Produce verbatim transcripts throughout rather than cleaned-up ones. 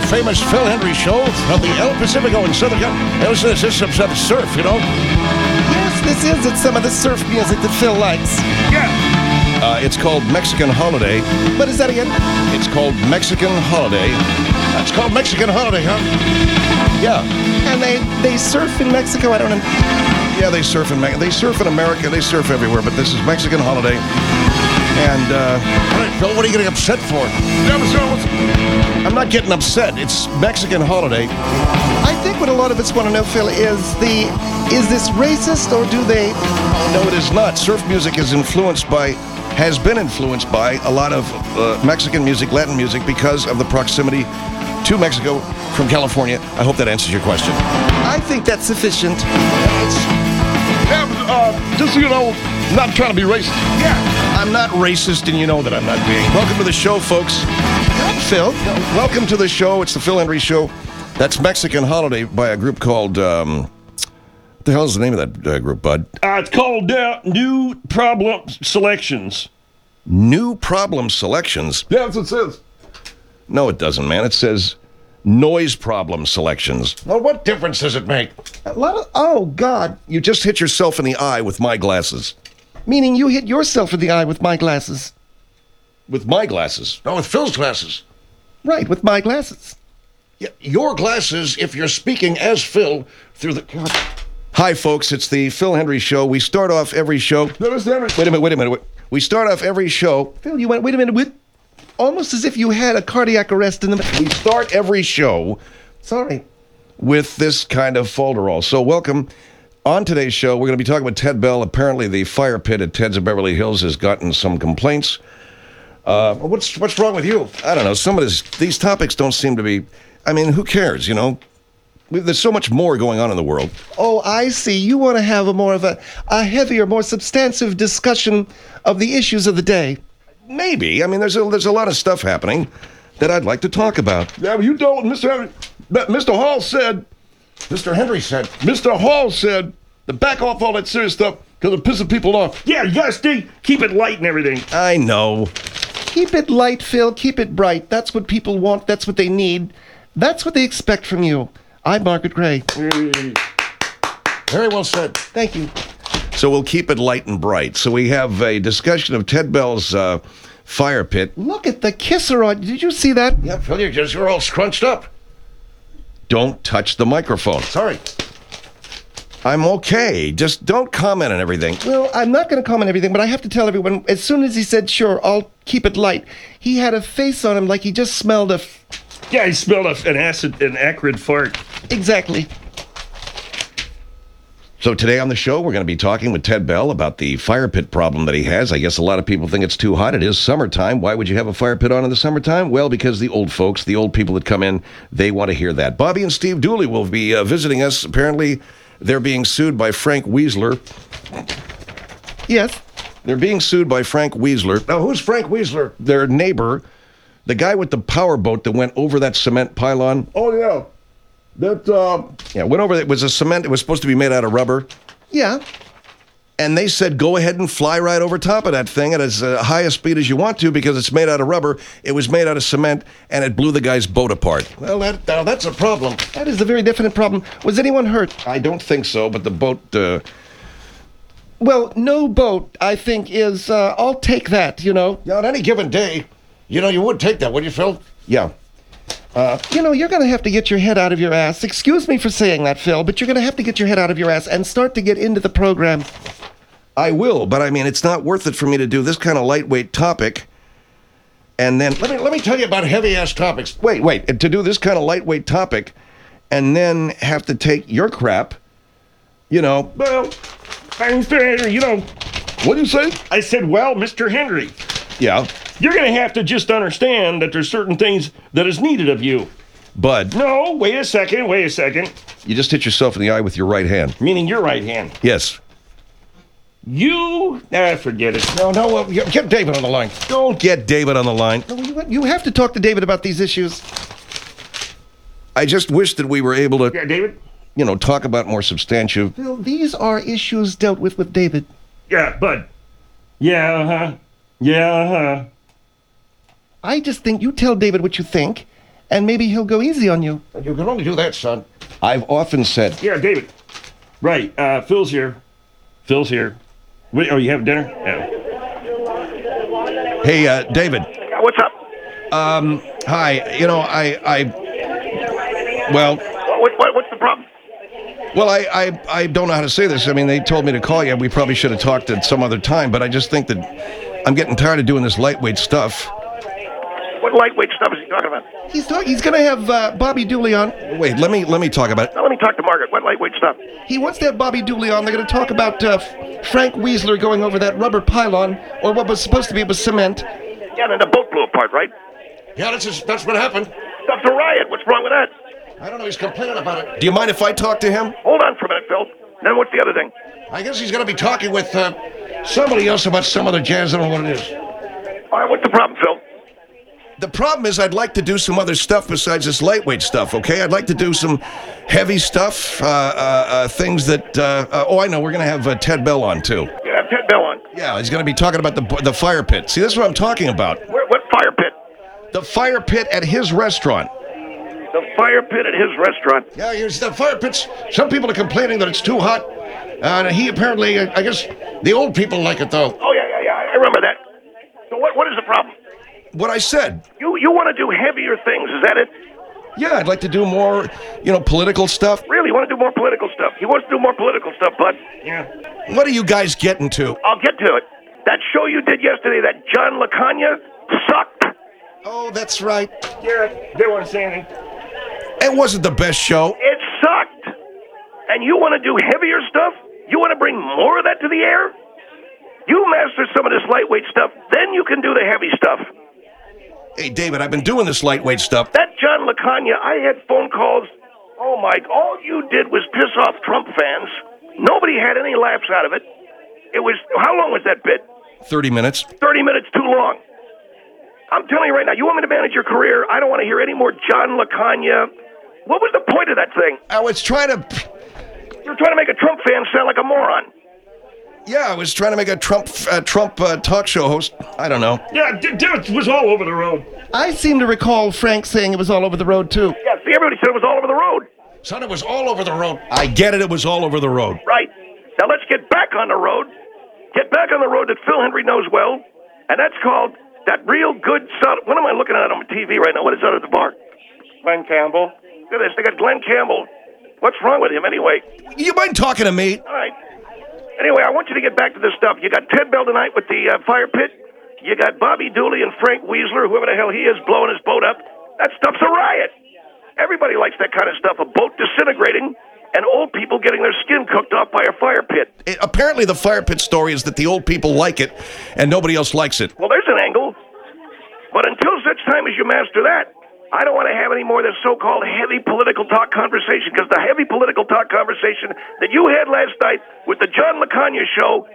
famous Phil Hendry show from the El Pacifico in Southern California. Listen, this is some stuff surf, you know? Yes, this is. It's some of the surf music that Phil likes. Yeah. Uh, it's called Mexican Holiday. What is that again? It's called Mexican Holiday. It's called Mexican Holiday, huh? Yeah. And they, they surf in Mexico? I don't know. Yeah, they surf in Me- they surf in America. They surf everywhere, but this is Mexican Holiday. And, uh, all right, Phil, what are you getting upset for? I'm not getting upset. It's Mexican Holiday. I think what a lot of us want to know, Phil, is the is this racist or do they? No, it is not. Surf music is influenced by, has been influenced by a lot of uh, Mexican music, Latin music, because of the proximity to Mexico from California. I hope that answers your question. I think that's sufficient. Yeah, uh, just so you know, not trying to be racist. Yeah, I'm not racist, and you know that I'm not being. Welcome to the show, folks. Good, Phil. Welcome to the show. It's the Phil Hendry Show. That's Mexican Holiday by a group called, um, what the hell is the name of that uh, group, bud? Uh, it's called uh, New Problem Selections. New Problem Selections? Yeah, that's what it says. No, it doesn't, man. It says Noise Problem Selections. Well, what difference does it make? A lot of, oh, God. You just hit yourself in the eye with my glasses. Meaning you hit yourself in the eye with my glasses. With my glasses? No, with Phil's glasses. Right, with my glasses. Yeah, your glasses, if you're speaking as Phil through the... God. Hi, folks. It's the Phil Hendry Show. We start off every show... No, it's Henry. Wait a minute, wait a minute. Wait. We start off every show... Phil, you went, wait a minute, with, almost as if you had a cardiac arrest in the... We start every show... Sorry. ...with this kind of folderol. So welcome. On today's show, we're going to be talking with Ted Bell. Apparently, the fire pit at Ted's of Beverly Hills has gotten some complaints. Uh, what's what's wrong with you? I don't know. Some of this, these topics don't seem to be... I mean, who cares, you know? There's so much more going on in the world. Oh, I see. You want to have a more of a, a heavier, more substantive discussion of the issues of the day. Maybe. I mean, there's a, there's a lot of stuff happening that I'd like to talk about. Yeah, well, you don't, Mister Henry. But Mister Hall said, Mister Hendry said, Mister Hall said, to back off all that serious stuff because it pisses people off. Yeah, you gotta stay, keep it light and everything. I know. Keep it light, Phil. Keep it bright. That's what people want. That's what they need. That's what they expect from you. I'm Margaret Gray. Very well said. Thank you. So we'll keep it light and bright. So we have a discussion of Ted Bell's uh, fire pit. Look at the kisser on. Did you see that? Yeah, Phil, you're just you're all scrunched up. Don't touch the microphone. Sorry. I'm okay. Just don't comment on everything. Well, I'm not going to comment on everything, but I have to tell everyone, as soon as he said, sure, I'll keep it light, he had a face on him like he just smelled a... F- Yeah, he smelled a, an acid, an acrid fart. Exactly. So today on the show, we're going to be talking with Ted Bell about the fire pit problem that he has. I guess a lot of people think it's too hot. It is summertime. Why would you have a fire pit on in the summertime? Well, because the old folks, the old people that come in, they want to hear that. Bobby and Steve Dooley will be uh, visiting us. Apparently, they're being sued by Frank Weasler. Yes. They're being sued by Frank Weasler. Now, who's Frank Weasler? Their neighbor, the guy with the power boat that went over that cement pylon. Oh, yeah. That, uh... Yeah, went over, it was a cement, it was supposed to be made out of rubber. Yeah. And they said, go ahead and fly right over top of that thing at as uh, high a speed as you want to because it's made out of rubber. It was made out of cement, and it blew the guy's boat apart. Well, that, now that's a problem. That is a very definite problem. Was anyone hurt? I don't think so, but the boat... Uh, well, no boat, I think, is... Uh, I'll take that, you know. Yeah, on any given day, you know, you would take that, would you, Phil? Yeah. Uh, you know, you're going to have to get your head out of your ass. Excuse me for saying that, Phil, but you're going to have to get your head out of your ass and start to get into the program. I will, but I mean, it's not worth it for me to do this kind of lightweight topic. And then, let me let me tell you about heavy-ass topics. Wait, wait, to do this kind of lightweight topic and then have to take your crap, you know. Well, Mister Henry, you know, what did you say? I said, well, Mister Henry. Yeah. You're going to have to just understand that there's certain things that is needed of you. Bud. No, wait a second, wait a second. You just hit yourself in the eye with your right hand. Meaning your right hand. Yes. You, ah, forget it. No, no, uh, get David on the line. Don't get David on the line. No, you, you have to talk to David about these issues. I just wish that we were able to, Yeah, David? you know, talk about more substantive. Phil, these are issues dealt with with David. Yeah, Bud. Yeah, uh-huh. Yeah, uh-huh. I just think you tell David what you think, and maybe he'll go easy on you. You can only do that, son. I've often said... Yeah, David. Right, uh, Phil's here. Phil's here. Wait, oh, you have dinner? Yeah. Hey, uh, David. What's up? Um, hi. You know, I... I well... What, what, what's the problem? Well, I, I, I don't know how to say this. I mean, they told me to call you. We probably should have talked at some other time, but I just think that I'm getting tired of doing this lightweight stuff. What lightweight stuff is he talking about? He's talking. He's gonna have uh, Bobby Dooley on. Wait, let me let me talk about it. Now, let me talk to Margaret. What lightweight stuff? He wants to have Bobby Dooley on. They're gonna talk about uh, Frank Weasler going over that rubber pylon, or what was supposed to be was cement. Yeah, and the boat blew apart, right? Yeah, that's just, that's what happened. Stuff's a riot. What's wrong with that? I don't know. He's complaining about it. Do you mind if I talk to him? Hold on for a minute, Phil. Then what's the other thing? I guess he's going to be talking with uh, somebody else about some other jazz. I don't know what it is. All right, what's the problem, Phil? The problem is I'd like to do some other stuff besides this lightweight stuff, okay? I'd like to do some heavy stuff, uh, uh, uh, things that... Uh, uh, oh, I know. We're going to have uh, Ted Bell on, too. You have Ted Bell on. Yeah, he's going to be talking about the the fire pit. See, this is what I'm talking about. Where, what fire pit? The fire pit at his restaurant. The fire pit at his restaurant. Yeah, here's the fire pits. Some people are complaining that it's too hot. Uh, and he apparently, uh, I guess, the old people like it, though. Oh, yeah, yeah, yeah. I remember that. So what, what is the problem? What I said. You you want to do heavier things, is that it? Yeah, I'd like to do more, you know, political stuff. Really, you want to do more political stuff? He wants to do more political stuff, bud. Yeah. What are you guys getting to? I'll get to it. That show you did yesterday, that John LaCagna, sucked. Oh, that's right. Yeah, they weren't saying anything. It wasn't the best show. It sucked. And you want to do heavier stuff? You want to bring more of that to the air? You master some of this lightweight stuff, then you can do the heavy stuff. Hey, David, I've been doing this lightweight stuff. That John LaCagna, I had phone calls. Oh, Mike, all you did was piss off Trump fans. Nobody had any laughs out of it. It was, how long was that bit? thirty minutes. thirty minutes too long. I'm telling you right now, you want me to manage your career? I don't want to hear any more John LaCagna. What was the point of that thing? I was trying to... You're trying to make a Trump fan sound like a moron. Yeah, I was trying to make a Trump uh, Trump uh, talk show host. I don't know. Yeah, dude, it was all over the road. I seem to recall Frank saying it was all over the road too. Yeah, see, everybody said it was all over the road. Son, it was all over the road. I get it. It was all over the road. Right. Now let's get back on the road. Get back on the road that Phil Hendry knows well, and that's called that real good solid... What am I looking at on T V right now? What is that at the bar? Glenn Campbell. Look at this. They got Glenn Campbell. What's wrong with him anyway? You mind talking to me? All right. Anyway, I want you to get back to this stuff. You got Ted Bell tonight with the uh, fire pit. You got Bobby Dooley and Frank Weasler, whoever the hell he is, blowing his boat up. That stuff's a riot. Everybody likes that kind of stuff. A boat disintegrating and old people getting their skin cooked off by a fire pit. It, apparently, the fire pit story is that the old people like it and nobody else likes it. Well, there's an angle. But until such time as you master that, I don't want to have any more of this so-called heavy political talk conversation, because the heavy political talk conversation that you had last night with the John LaCagna show...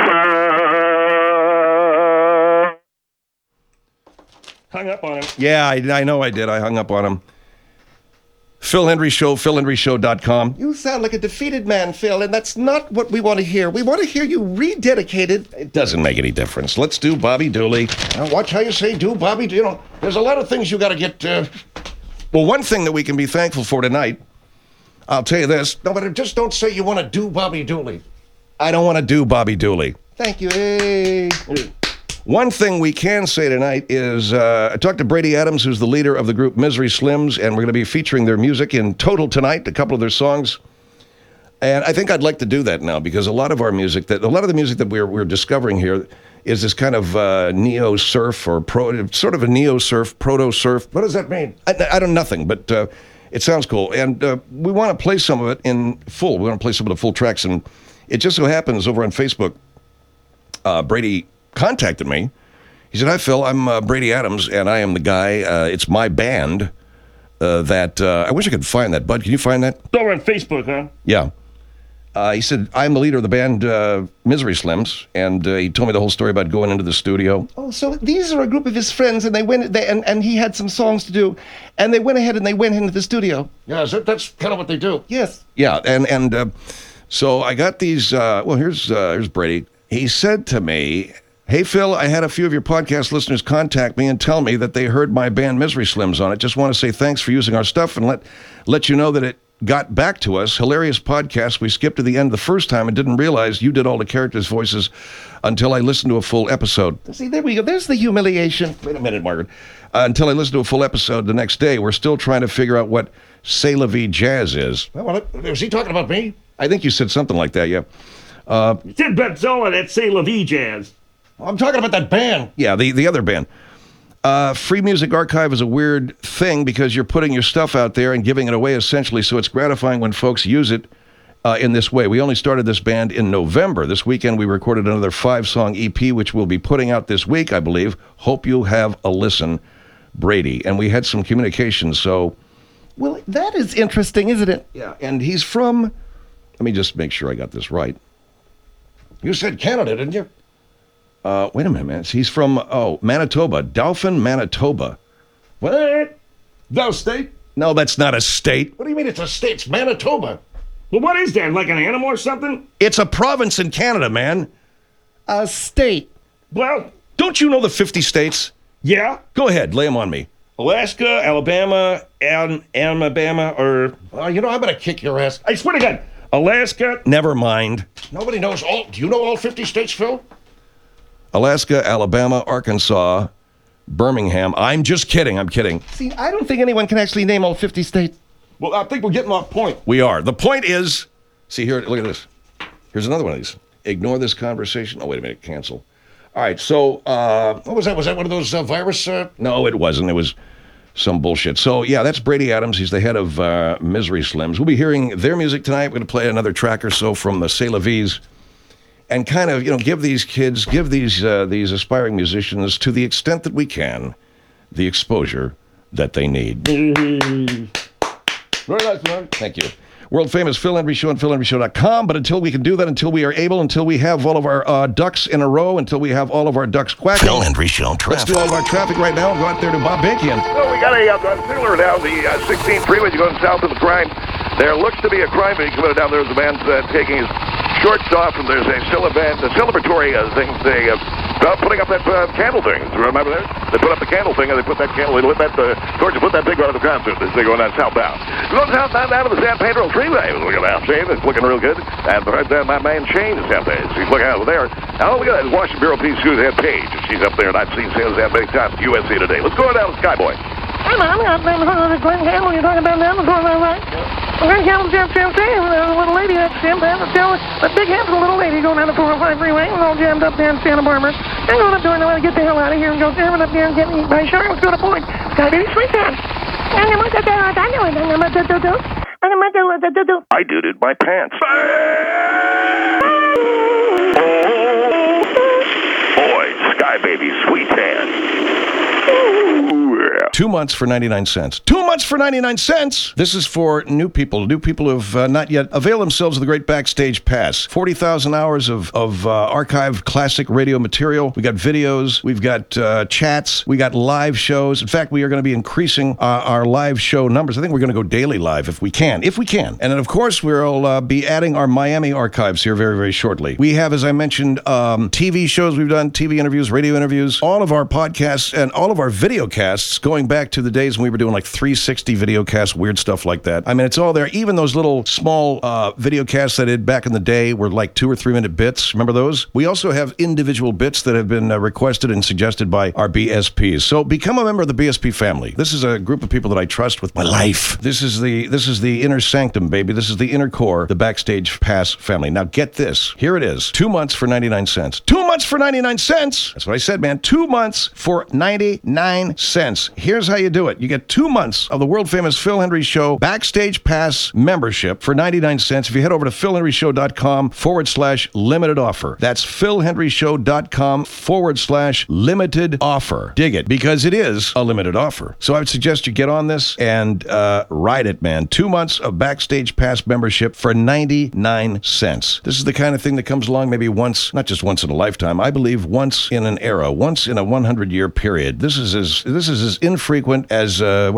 Hung up on him. Yeah, I, I know I did. I hung up on him. Phil Hendry Show, phil hendry show dot com. You sound like a defeated man, Phil, and that's not what we want to hear. We want to hear you rededicated. It doesn't make any difference. Let's do Bobby Dooley. Now, watch how you say do Bobby. You know, there's a lot of things you got to get... Uh... Well, one thing that we can be thankful for tonight, I'll tell you this. No, but just don't say you want to do Bobby Dooley. I don't want to do Bobby Dooley. Thank you. Hey. One thing we can say tonight is uh, I talked to Brady Adams, who's the leader of the group Misery Slims, and we're going to be featuring their music in total tonight, a couple of their songs. And I think I'd like to do that now, because a lot of our music, that a lot of the music that we're we're discovering here is this kind of uh, neo-surf or pro, sort of a neo-surf, proto-surf. What does that mean? I, I don't nothing, but uh, it sounds cool. And uh, we want to play some of it in full. We want to play some of the full tracks. And it just so happens over on Facebook, uh, Brady contacted me. He said, "Hi, Phil. I'm uh, Brady Adams, and I am the guy. Uh, it's my band uh, that uh, I wish I could find that. Bud, can you find that? It's over on Facebook, huh? Yeah." Uh, he said, "I'm the leader of the band uh, Misery Slims," and uh, he told me the whole story about going into the studio. Oh, so these are a group of his friends, and they went. They, and and he had some songs to do, and they went ahead and they went into the studio. Yeah, that, that's kind of what they do. Yes. Yeah, and and uh, so I got these. Uh, well, here's uh, here's Brady. He said to me, Hey, Phil, I had a few of your podcast listeners contact me and tell me that they heard my band Misery Slims on it. Just want to say thanks for using our stuff and let let you know that it got back to us. Hilarious podcast. We skipped to the end the first time and didn't realize you did all the characters' voices until I listened to a full episode. See, there we go. There's the humiliation. Wait a minute, Margaret. Uh, until I listened to a full episode the next day. We're still trying to figure out what C'est La Vie Jazz is. Well, was he talking about me? I think you said something like that, yeah. Uh, Ted Bezzola, that C'est La Vie Jazz. I'm talking about that band. Yeah, the, the other band. Uh, Free Music Archive is a weird thing because you're putting your stuff out there and giving it away essentially, so it's gratifying when folks use it uh, in this way. We only started this band in November. This weekend we recorded another five-song E P, which we'll be putting out this week, I believe. Hope you have a listen, Brady. And we had some communication, so... Well, that is interesting, isn't it? Yeah, and he's from... Let me just make sure I got this right. You said Canada, didn't you? Uh, wait a minute, man. He's from, oh, Manitoba. Dauphin, Manitoba. What? No state? No, that's not a state. What do you mean it's a state? It's Manitoba. Well, what is that? Like an animal or something? It's a province in Canada, man. A state. Well, don't you know the fifty states? Yeah. Go ahead, lay them on me. Alaska, Alabama, and Alabama, or... Well, you know, I'm going to kick your ass. I swear to God. Alaska. Never mind. Nobody knows all... Do you know all fifty states, Phil? Alaska, Alabama, Arkansas, Birmingham. I'm just kidding. I'm kidding. See, I don't think anyone can actually name all fifty states. Well, I think we're getting off point. We are. The point is... See, here, look at this. Here's another one of these. Ignore this conversation. Oh, wait a minute. Cancel. All right, so... Uh, what was that? Was that one of those uh, virus... Uh... No, it wasn't. It was some bullshit. So, yeah, that's Brady Adams. He's the head of uh, Misery Slims. We'll be hearing their music tonight. We're going to play another track or so from the C'est La Vies. And kind of, you know, give these kids, give these uh, these aspiring musicians, to the extent that we can, the exposure that they need. Very nice, man. Thank you. World famous Phil Hendry Show and phil hendry show dot com. But until we can do that, until we are able, until we have all of our uh, ducks in a row, until we have all of our ducks quacking. Phil Hendry Show Let's traffic. do all of our traffic right now and go out there to Bob Bankian. Well, we got a uh, signaler down the uh, sixteenth freeway. You're going south of the crime. There looks to be a crime being committed down there. The man's uh, taking his shorts off, and there's a, celebra- a celebratory uh, thing. They uh, uh, putting up that uh, candle thing. Remember that? They put up the candle thing, and they put that candle. They lit that uh, torch and put that big one on the ground. So they're going down southbound. Going southbound down to the San Pedro Freeway. Look at that, Shane. It's looking real good. And right there, my man Shane is out there. He's looking out over there. Now look at that. Washington Bureau P. Suzanne Page. She's up there, and I've seen Suzanne many times at U S C today. Let's go down to Skyboy. Hey, man, I'm going to Glenn Campbell. You're talking about them. I'm going to right. Glenn Campbell, Jim Sam Sam, a little lady that's Jim Sam, a big handsome little lady going down the four oh five freeway and all jammed up there in Santa Barbara. I'm going up there and I want to get the hell out of here and go tearing up there and get eaten by a shark. Let's go to Point. Sky Baby Sweet Time. I dooted my pants. Boy, Sky Baby Sweet Tan. Two months for ninety-nine cents. Two months for ninety-nine cents! This is for new people, new people who have uh, not yet availed themselves of the great Backstage Pass. forty thousand hours of, of uh, archived classic radio material. We got videos, we've got uh, chats, we got live shows. In fact, we are going to be increasing uh, our live show numbers. I think we're going to go daily live if we can. If we can. And then, of course, we'll uh, be adding our Miami archives here very, very shortly. We have, as I mentioned, um, T V shows we've done, T V interviews, radio interviews, all of our podcasts, and all of our video casts going back to the days when we were doing like three sixty video casts, weird stuff like that. I mean, it's all there. Even those little small uh, video casts I did back in the day were like two or three minute bits. Remember those? We also have individual bits that have been uh, requested and suggested by our B S Ps. So become a member of the B S P family. This is a group of people that I trust with my life. This is the this is the inner sanctum, baby. This is the inner core, the Backstage Pass family. Now get this. Here it is. Two months for ninety-nine cents. Two months for ninety-nine cents. That's what I said, man. Two months for ninety-nine cents. Here's how you do it. You get two months of the world famous Phil Hendry Show Backstage Pass membership for ninety-nine cents. If you head over to phil hendry show dot com forward slash limited offer. That's phil hendry show dot com forward slash limited offer. Dig it, because it is a limited offer. So I would suggest you get on this and uh, ride it, man. Two months of Backstage Pass membership for ninety-nine cents. This is the kind of thing that comes along maybe once, not just once in a lifetime, I believe once in an era, once in a one hundred year period. This is as, this is as infrequent as, uh, what's the guy?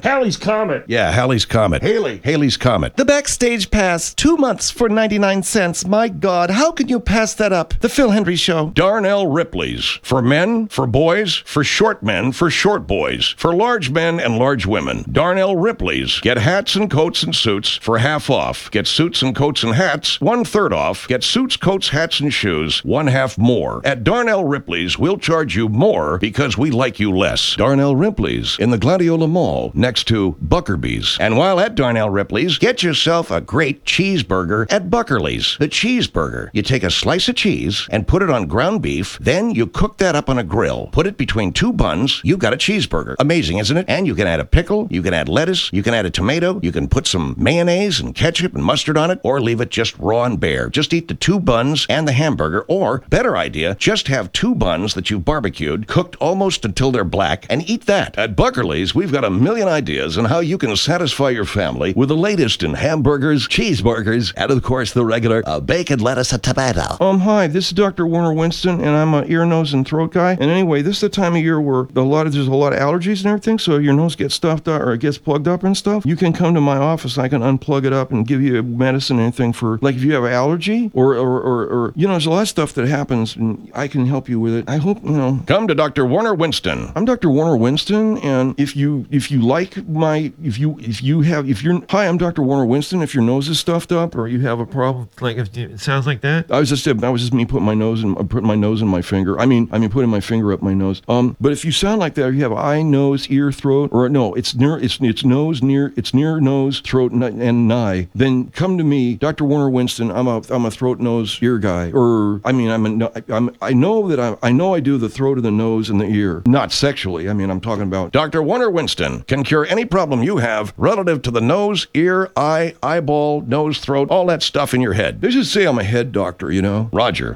Halley's Comet. Yeah, Halley's Comet. Haley. Haley's Comet. The Backstage Pass, two months for ninety-nine cents. My God, how can you pass that up? The Phil Hendry Show. Darnell Ripley's. For men, for boys, for short men, for short boys, for large men and large women. Darnell Ripley's. Get hats and coats and suits for half off. Get suits and coats and hats one third off. Get suits, coats, hats, and shoes one half more. At Darnell Ripley's, we'll charge you more because we like you less. Darnell Ripley's in the Gladiola Mall next to Buckerby's. And while at Darnell Ripley's, get yourself a great cheeseburger at Buckerly's. The cheeseburger. You take a slice of cheese and put it on ground beef, then you cook that up on a grill. Put it between two buns, you've got a cheeseburger. Amazing, isn't it? And you can add a pickle, you can add lettuce, you can add a tomato, you can put some mayonnaise and ketchup and mustard on it, or leave it just raw and bare. Just eat the two buns and the hamburger, or, better idea, just have two buns that you've barbecued, cooked almost until they're black, and eat that. At Buckerly's, we've got a million ideas on how you can satisfy your family with the latest in hamburgers, cheeseburgers, and of course the regular uh, bacon, lettuce, and tomato. Um, hi, this is Doctor Warner Winston, and I'm an ear, nose, and throat guy. And anyway, this is the time of year where a lot of there's a lot of allergies and everything, so your nose gets stuffed up or it gets plugged up and stuff. You can come to my office. I can unplug it up and give you medicine and anything for, like, if you have an allergy or, or, or, or, you know, there's a lot of stuff that happens, and I can help you with it. I hope, you know. Come to Doctor Warner Winston. I'm Doctor Warner Winston, and if you if you like my if you if you have if you're hi, I'm Doctor Warner Winston. If your nose is stuffed up or you have a problem, like if it sounds like that, I was just that was just me putting my nose in putting my nose in my finger. I mean I mean putting my finger up my nose. Um, but if you sound like that, if you have eye, nose, ear, throat, or no, it's near it's it's nose near it's near nose, throat, and nigh. Then come to me, Doctor Warner Winston. I'm a I'm a throat, nose, ear guy. Or I mean I'm a, I'm I know that I I know I do the throat and the nose and the ear. Not sexually. I mean I'm talking about. Doctor Warner Winston can cure any problem you have relative to the nose, ear, eye, eyeball, nose, throat, all that stuff in your head. They should say I'm a head doctor, you know. Roger.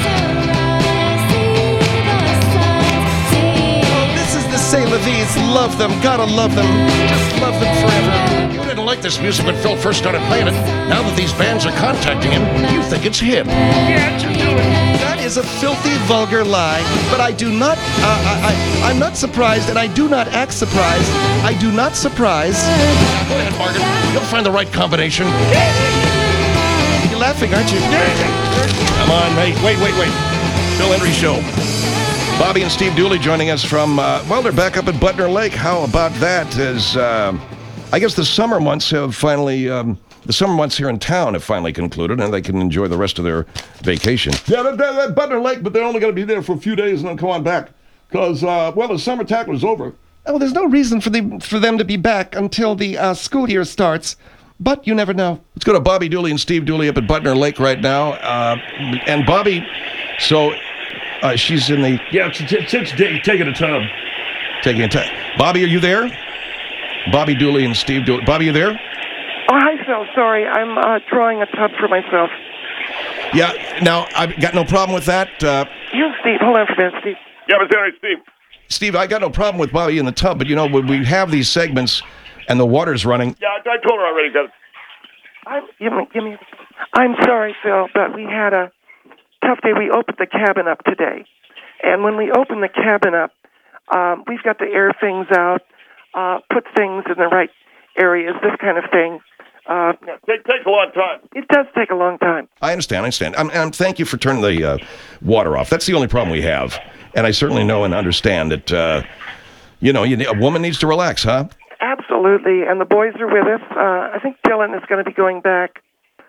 This is the C'est La Vie's. Love them. Gotta love them. Just love them forever. You didn't like this music when Phil first started playing it. Now that these bands are contacting him, you think it's him. Yeah, just do it. That is a filthy, vulgar lie, but I do not, uh, I, I, I'm not surprised, and I do not act surprised. I do not surprise. Go ahead, Margaret. You'll find the right combination. You're laughing, aren't you? Come on, mate. Wait, wait, wait. Phil Hendry Show. Bobby and Steve Dooley joining us from, uh, well, they're back up at Butner Lake. How about that? As, uh, I guess the summer months have finally, um, the summer months here in town have finally concluded, and they can enjoy the rest of their vacation. Yeah, they're, they're at Butner Lake, but they're only going to be there for a few days and then come on back. Because, uh, well, the summer tackle is over. Oh, there's no reason for the for them to be back until the uh, school year starts, but you never know. Let's go to Bobby Dooley and Steve Dooley up at Butner Lake right now. Uh, and Bobby, so uh, she's in the... Yeah, it's, it's, it's day, taking a tub. Taking a time. Bobby, are you there? Bobby Dooley and Steve Dooley. Bobby, you there? Oh, hi, Phil. Sorry, I'm uh, drawing a tub for myself. Yeah, now, I've got no problem with that. Uh, You, Steve. Hold on for a minute, Steve. Yeah, but there, Steve. Steve, I got no problem with Bobby in the tub, but, you know, when we have these segments and the water's running... Yeah, I, I told her already. Got it. I'm, give me, give me. I'm sorry, Phil, but we had a tough day. We opened the cabin up today, and when we opened the cabin up, um, we've got to air things out, uh, put things in the right areas, this kind of thing. Uh, Yeah, take, takes a long time. it does take a long time. I understand, I understand. Um, and thank you for turning the uh, water off. That's the only problem we have. And I certainly know and understand that, uh, you know, you, a woman needs to relax, huh? Absolutely, and the boys are with us. Uh, I think Dylan is going to be going back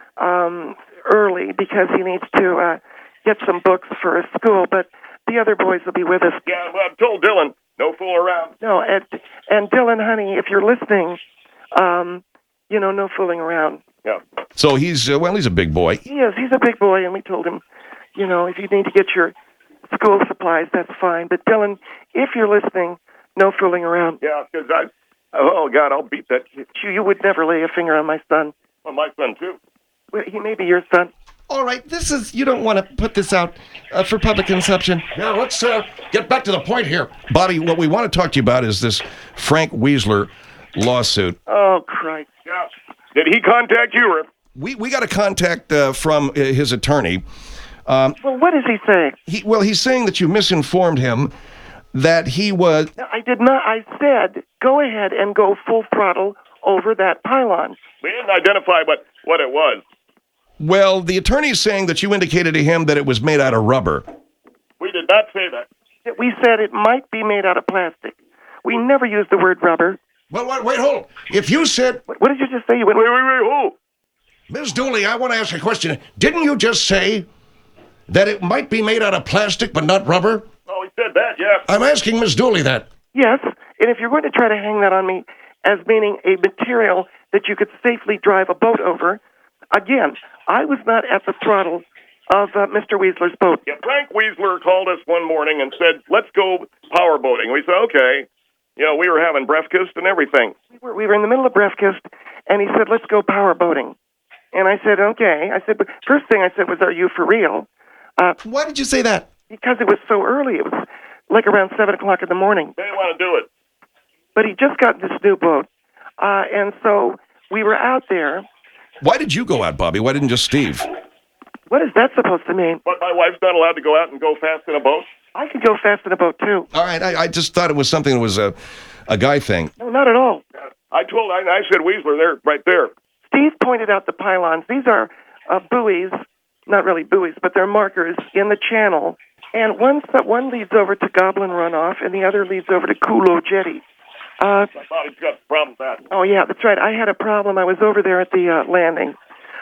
um, early because he needs to uh, get some books for his school, but the other boys will be with us. Yeah, well, I've told Dylan, no fool around. No, and, and Dylan, honey, if you're listening, um, you know, no fooling around. Yeah. So he's, uh, well, he's a big boy. He is. He's a big boy, and we told him, you know, if you need to get your school supplies, that's fine. But Dylan, if you're listening, no fooling around. Yeah, because I... Oh, God, I'll beat that kid. You, you would never lay a finger on my son. Well, my son, too. Well, he may be your son. All right, this is, you don't want to put this out uh, for public consumption. Now, let's uh, get back to the point here. Bobby, what we want to talk to you about is this Frank Weisler lawsuit. Oh, Christ. Yeah. Did he contact you, Rip? We we got a contact uh, from uh, his attorney. Um, Well, what is he saying? he, well, he's saying that you misinformed him that he was... No, I did not. I said, go ahead and go full throttle over that pylon. We didn't identify what, what it was. Well, the attorney's saying that you indicated to him that it was made out of rubber. We did not say that. We said it might be made out of plastic. We never used the word rubber. Well, wait, wait, hold on. If you said... What, what did you just say? You went, Wait, wait, wait, who? Miz Dooley, I want to ask you a question. Didn't you just say that it might be made out of plastic but not rubber? Oh, he said that, yeah. I'm asking Miz Dooley that. yes, and if you're going to try to hang that on me as meaning a material that you could safely drive a boat over, again, I was not at the throttle of uh, Mister Weasler's boat. Yeah, Frank Weasler called us one morning and said, let's go power boating. We said, okay. You know, we were having breakfast and everything. We were, we were in the middle of breakfast, and he said, let's go power boating. And I said, okay. I said, but first thing I said was, are you for real? Uh, Why did you say that? because it was so early. It was like around seven o'clock in the morning. They didn't want to do it. But he just got this new boat. Uh, and so we were out there. Why did you go out, Bobby? Why didn't just Steve? What is that supposed to mean? But my wife's not allowed to go out and go fast in a boat. I could go fast in a boat, too. All right, I, I just thought it was something that was a, a guy thing. No, not at all. I told, I, I said, Weasler, there, right there. Steve pointed out the pylons. These are uh, buoys, not really buoys, but they're markers in the channel. And one, one leads over to Goblin Runoff, and the other leads over to Kulo Jetty. Uh, I thought he's got a problem with that. oh, yeah, that's right. I had a problem. I was over there at the uh, landing,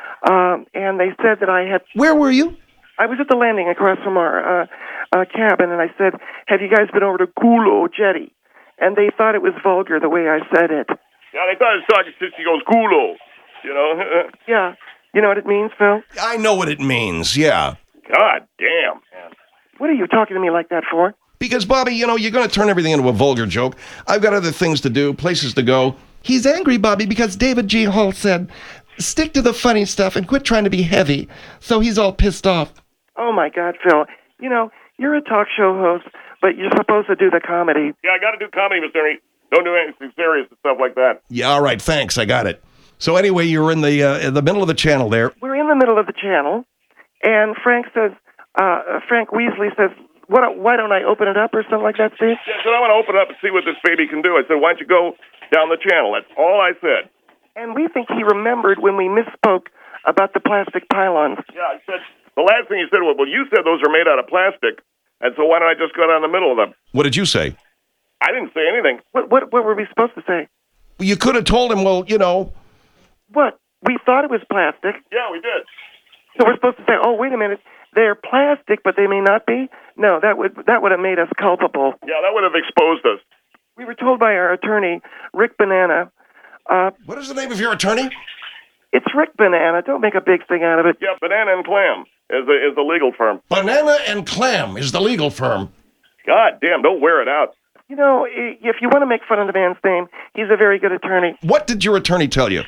um, and they said that I had... Where were you? I was at the landing across from our uh, uh, cabin, and I said, have you guys been over to Kulo Jetty? And they thought it was vulgar the way I said it. Yeah, they thought it was talking since he goes, Kulo, you know? Yeah. You know what it means, Phil? I know what it means, yeah. God damn, man. What are you talking to me like that for? Because, Bobby, you know, you're going to turn everything into a vulgar joke. I've got other things to do, places to go. He's angry, Bobby, because David G. Hall said, stick to the funny stuff and quit trying to be heavy. So he's all pissed off. Oh, my God, Phil. You know, you're a talk show host, but you're supposed to do the comedy. Yeah, I got to do comedy, Mister Ernie. Don't do anything serious and stuff like that. Yeah, all right, thanks, I got it. So anyway, you're in the uh, in the middle of the channel there. We're in the middle of the channel, and Frank says, uh, Frank Weasley says, what, why don't I open it up or something like that, Steve? Yeah, I said, I want to open it up and see what this baby can do. I said, why don't you go down the channel? That's all I said. And we think he remembered when we misspoke about the plastic pylons. Yeah, I said, the last thing he said was, well, you said those are made out of plastic, and so why don't I just go down the middle of them? What did you say? I didn't say anything. What, what, what were we supposed to say? You could have told him, well, you know. What? We thought it was plastic. Yeah, we did. So we're supposed to say, oh, wait a minute, they're plastic, but they may not be? No, that would that would have made us culpable. Yeah, that would have exposed us. We were told by our attorney, Rick Banana. Uh, What is the name of your attorney? it's Rick Banana. Don't make a big thing out of it. Yeah, Banana and Clam is the, is the legal firm. Banana and Clam is the legal firm. God damn, don't wear it out. You know, i- if you want to make fun of the man's name, he's a very good attorney. What did your attorney tell you?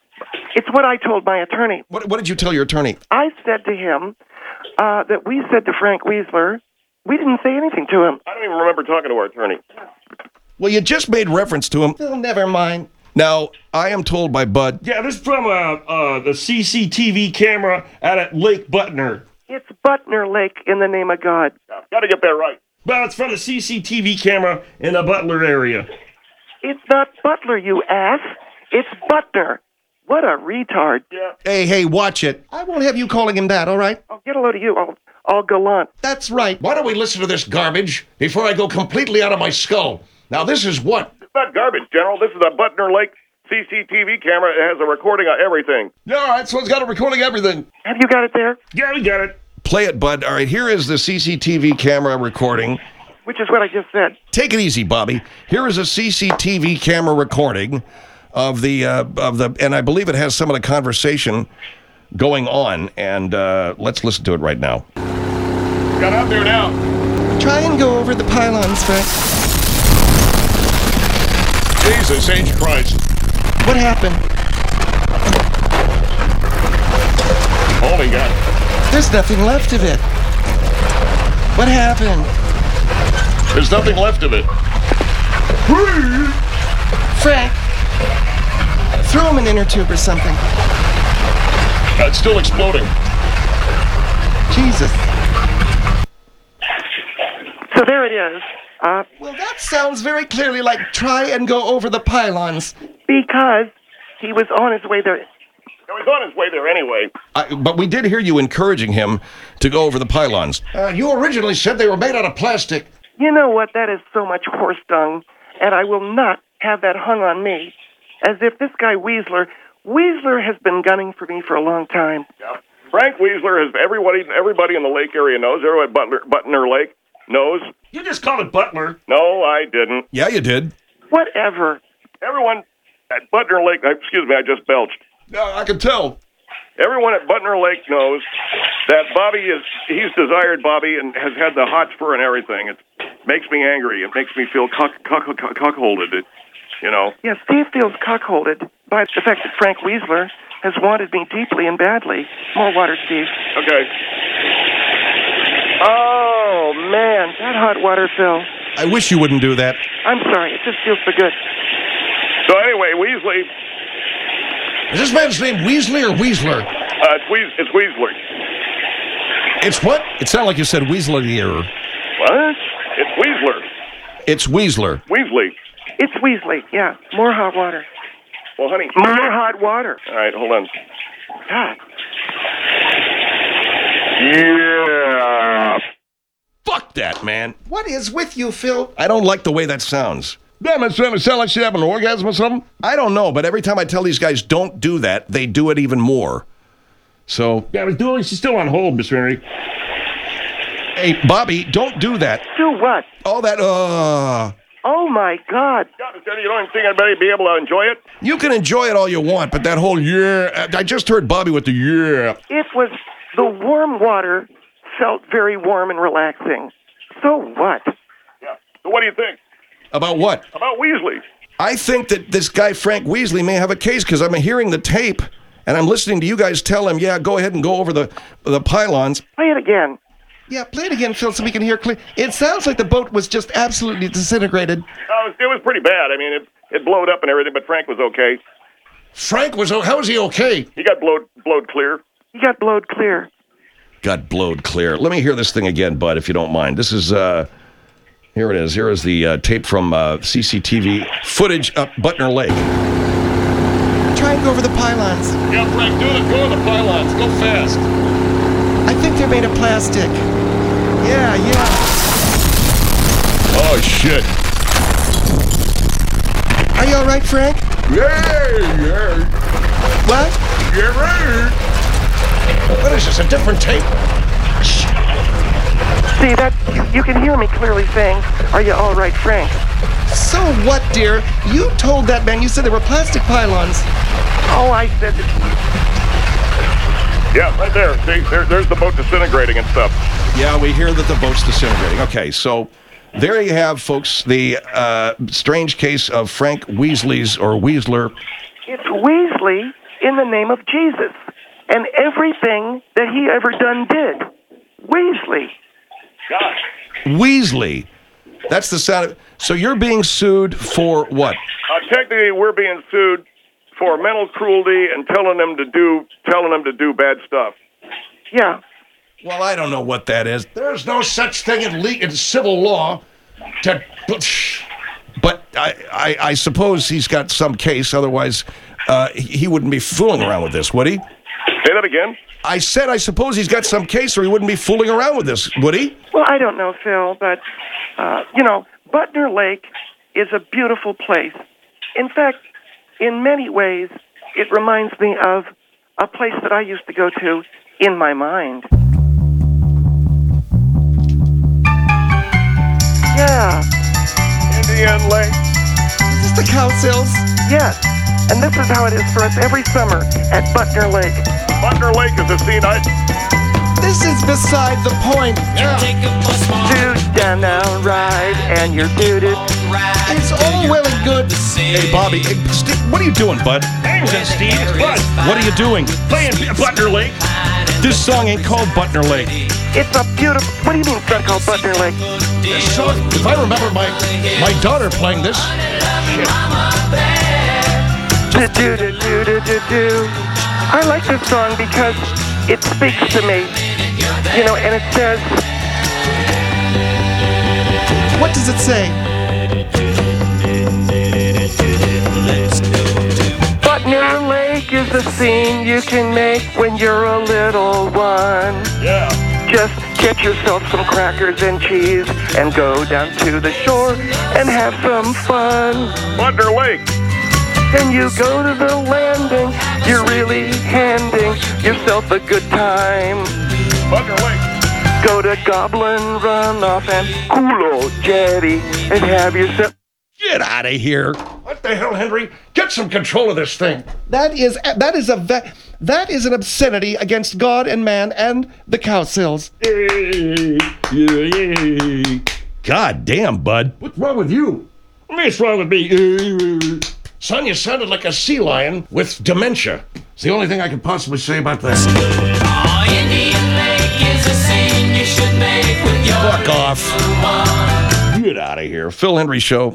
It's what I told my attorney. What, what did you tell your attorney? I said to him uh, that we said to Frank Weasler, we didn't say anything to him. I don't even remember talking to our attorney. Well, you just made reference to him. Oh, never mind. Now, I am told by Bud. Yeah, this is from uh, uh, the C C T V camera out at Lake Butner. It's Butner Lake in the name of God. Yeah, got to get that right. Well, it's from the C C T V camera in the Butler area. It's not Butler, you ass. It's Butner. What a retard. Yeah. Hey, hey, watch it. I won't have you calling him that, all right? I'll get a load of you, all, all gallant. That's right. Why don't we listen to this garbage before I go completely out of my skull? Now, this is what? It's not garbage, General. This is a Butner Lake C C T V camera. It has a recording of everything. Yeah, all right, so it's got a recording of everything. Have you got it there? Yeah, we got it. Play it, Bud. All right, here is the C C T V camera recording. Which is what I just said. Take it easy, Bobby. Here is a C C T V camera recording of the, uh, of the, and I believe it has some of the conversation going on, and uh, let's listen to it right now. Got out there now. Try and go over the pylons, Frank. Jesus H. Christ. What happened? Holy God. There's nothing left of it. What happened? There's nothing left of it. Frank, throw him an inner tube or something. It's still exploding. Jesus. So there it is. Uh, well, that sounds very clearly like try and go over the pylons. Because he was on his way there. He was on his way there anyway. I, but we did hear you encouraging him to go over the pylons. Uh, you originally said they were made out of plastic. You know what? That is so much horse dung, and I will not have that hung on me. As if this guy Weasler, Weasler has been gunning for me for a long time. Yeah. Frank Weasler has everybody, everybody in the lake area knows. Everyone at Butler, Butner Lake knows. You just called it Butler. No, I didn't. Yeah, you did. Whatever. Everyone at Butner Lake, excuse me, I just belched. No, I can tell. Everyone at Butner Lake knows that Bobby is, he's desired Bobby and has had the hotspur and everything. It makes me angry. It makes me feel cock, cock, cock, cockholded, it, you know. Yes, Steve feels cockholded by the fact that Frank Weasler has wanted me deeply and badly. More water, Steve. Okay. Oh, man, that hot water, Phil. I wish you wouldn't do that. I'm sorry, it just feels so good. So anyway, Weasley... Is this man's name Weasley or Weasler? Uh, it's, Weas- it's Weasley. It's what? It sounded like you said Weasler. What? It's Weasler. It's Weasler. Weasley. It's Weasley, yeah. More hot water. Well, honey... More hot water. All right, hold on. God. Yeah. Fuck that, man. What is with you, Phil? I don't like the way that sounds. Damn, it sound like she having an orgasm or something. I don't know, but every time I tell these guys don't do that, they do it even more. So, Yeah, I was doing. She's still on hold, Mister Henry. hey, Bobby, don't do that. Do what? All that, uh... Oh, my God. You don't even think anybody be able to enjoy it? You can enjoy it all you want, but that whole yeah... I just heard Bobby with the yeah. It was the warm water felt very warm and relaxing. So what? Yeah. So what do you think? About what? About Weasley? I think that this guy Frank Weasley may have a case because I'm hearing the tape and I'm listening to you guys tell him, yeah, go ahead and go over the the pylons. Play it again. Yeah, play it again, Phil, so we can hear clear. It sounds like the boat was just absolutely disintegrated. Uh, it was pretty bad. I mean, it it blowed up and everything, but Frank was okay. Frank was, how was he okay? He got blowed blowed clear. He got blowed clear. Got blowed clear. Let me hear this thing again, bud, if you don't mind. This is, uh, here it is. Here is the uh, tape from uh, C C T V footage up Butner Lake. Try and go over the pylons. Yeah, Frank, do it. Go on the pylons. Go fast. I think they're made of plastic. Yeah, yeah. Oh shit. Are you all right, Frank? Yeah, yeah. What? Get ready. What is this, a different tape? See, that you, you can hear me clearly saying, are you all right, Frank? So what, dear? You told that man, you said there were plastic pylons. Oh, I said that. Yeah, right there. See, there, there's the boat disintegrating and stuff. Yeah, we hear that the boat's disintegrating. Okay, so there you have, folks, the uh, strange case of Frank Weasley's or Weasler. It's Weasley in the name of Jesus. And everything that he ever done did. Weasley. Gosh. Weasley. That's the sound of... So you're being sued for what? Uh, technically, we're being sued for mental cruelty and telling them to do telling them to do bad stuff. Yeah. Well, I don't know what that is. There's no such thing in, le- in civil law to... But I, I, I suppose he's got some case, otherwise uh, he wouldn't be fooling around with this, would he? Say that again? I said I suppose he's got some case or he wouldn't be fooling around with this, would he? Well, I don't know, Phil, but, uh, you know, Butner Lake is a beautiful place. In fact, in many ways, it reminds me of a place that I used to go to in my mind. Yeah. Indian Lake. Is this the Cowsills? Yes. And this is how it is for us every summer at Butner Lake. Butner Lake is a scene I... This is beside the point. Yeah. Take a bus Dude, down, down, ride, and you're duded. It's all well and good. Hey, Bobby, hey, Steve, what are you doing, bud? Hey, Steve, it's Bud. What are you doing? Playing Butner Lake. This song ain't called Butner Lake. It's a beautiful... What do you mean it's not called Butner Lake? This song, if I remember my my daughter playing this... Shit. Do-do-do-do-do-do. I like this song because it speaks to me. You know, and it says... What does it say? Butner Lake is a scene you can make when you're a little one. Yeah. Just get yourself some crackers and cheese and go down to the shore and have some fun. Butner Lake. And you go to the landing, you're really handing yourself a good time. Butner Lake. Go to Goblin Runoff and Culo Jetty and have yourself... Get out of here. What the hell, Henry? Get some control of this thing. That is that is a va- that is an obscenity against God and man and the cow sills. God damn, bud. What's wrong with you? What's wrong with me? Son, you sounded like a sea lion with dementia. It's the only thing I could possibly say about that. Oh, Indian Lake is a scene you should make with your Fuck off. one. Get out of here. Phil Hendrie Show.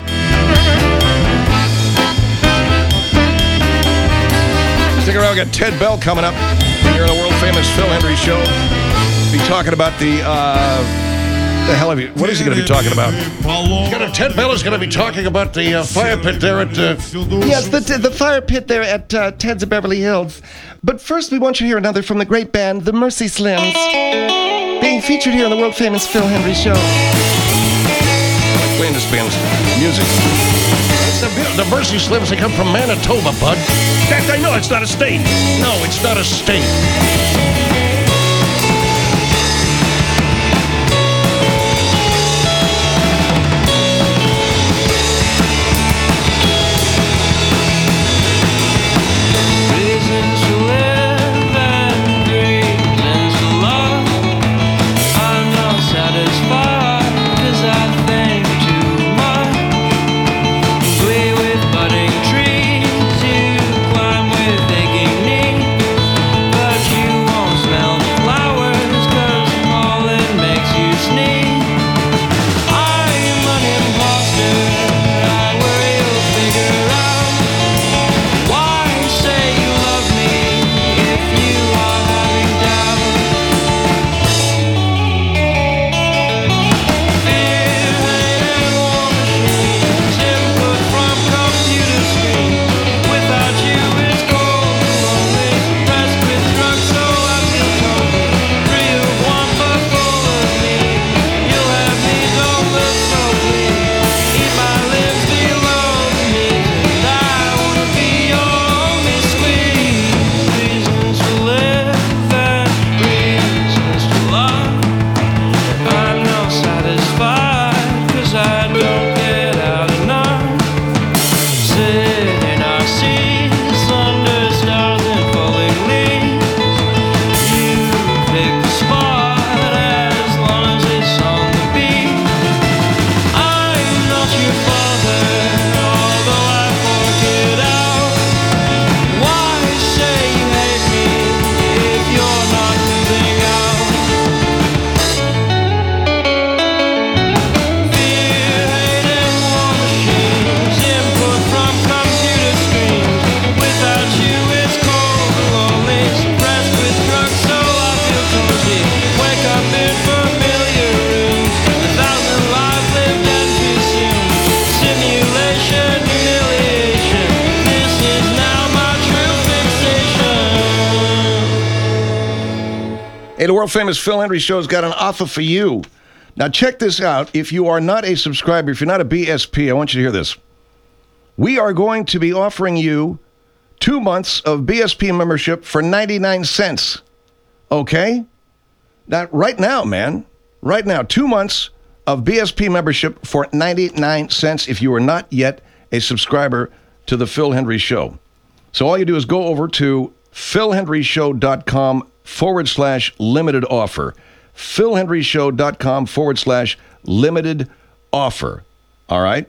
Stick around. We got Ted Bell coming up here on the world famous Phil Hendrie Show. Be talking about the, uh, the hell of you. What is he going to be talking about? Got a, Ted Bell is going to be talking about the uh, fire pit there at. Uh, Yes, the the fire pit there at uh, Ted's of Beverly Hills. But first, we want you to hear another from the great band, the Mercy Slims, being featured here on the world famous Phil Hendrie Show. playing this band's music. It's the, the Mercy Slims, they come from Manitoba, bud. That I know it's not a state. No, it's not a state. Hey, the world-famous Phil Hendrie Show's got an offer for you. Now, check this out. If you are not a subscriber, if you're not a B S P, I want you to hear this. We are going to be offering you two months of B S P membership for ninety-nine cents. Okay? That right now, man. Right now, two months of B S P membership for ninety-nine cents if you are not yet a subscriber to the Phil Hendrie Show. So all you do is go over to philhendrieshow.com forward slash limited offer. philhendrieshow.com forward slash limited offer. All right?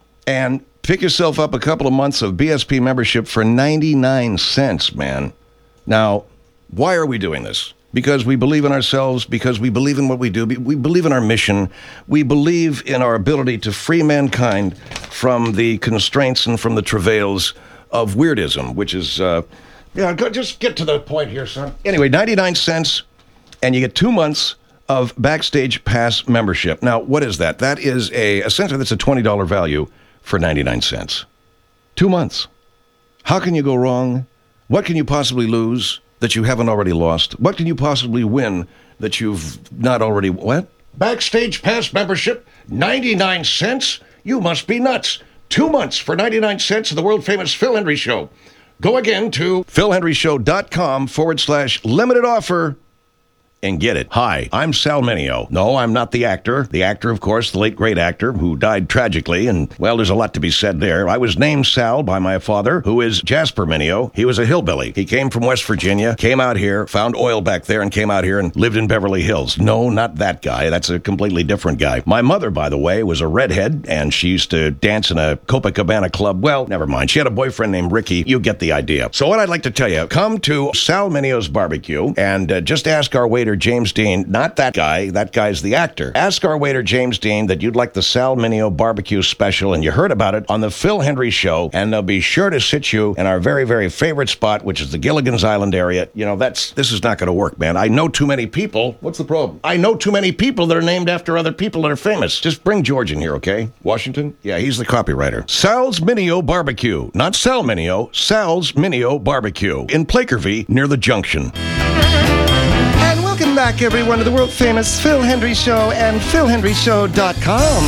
And pick yourself up a couple of months of B S P membership for ninety-nine cents, man. Now, why are we doing this? Because we believe in ourselves, because we believe in what we do, we believe in our mission, we believe in our ability to free mankind from the constraints and from the travails of weirdism, which is, uh, yeah, go, just get to the point here, son. Anyway, ninety-nine cents, and you get two months of Backstage Pass membership. Now, what is that? That is a, essentially, that's a twenty dollars value for ninety-nine cents. Two months. How can you go wrong? What can you possibly lose that you haven't already lost? What can you possibly win that you've not already, what? Backstage Pass membership, ninety-nine cents? You must be nuts. Two months for ninety-nine cents of the world-famous Phil Hendry Show. Go again to philhendryshow.com forward slash limited offer and get it. Hi, I'm Sal Mineo. No, I'm not the actor. The actor, of course, the late great actor who died tragically, and, well, there's a lot to be said there. I was named Sal by my father, who is Jasper Mineo. He was a hillbilly. He came from West Virginia, came out here, found oil back there, and came out here and lived in Beverly Hills. No, not that guy. That's a completely different guy. My mother, by the way, was a redhead, and she used to dance in a Copacabana club. Well, never mind. She had a boyfriend named Ricky. You get the idea. So what I'd like to tell you, come to Sal Mineo's Barbecue, and uh, just ask our waiter, James Dean, not that guy, that guy's the actor. Ask our waiter, James Dean, that you'd like the Sal Mineo Barbecue Special, and you heard about it on the Phil Hendry Show, and they'll be sure to sit you in our very, very favorite spot, which is the Gilligan's Island area. You know, that's, this is not going to work, man. I know too many people. What's the problem? I know too many people that are named after other people that are famous. Just bring George in here, okay? Washington? Yeah, he's the copywriter. Sal's Mineo Barbecue. Not Sal Mineo, Sal's Mineo Barbecue in Plakervie near the Junction. And welcome back, everyone, to the world-famous Phil Hendry Show and phil hendry show dot com.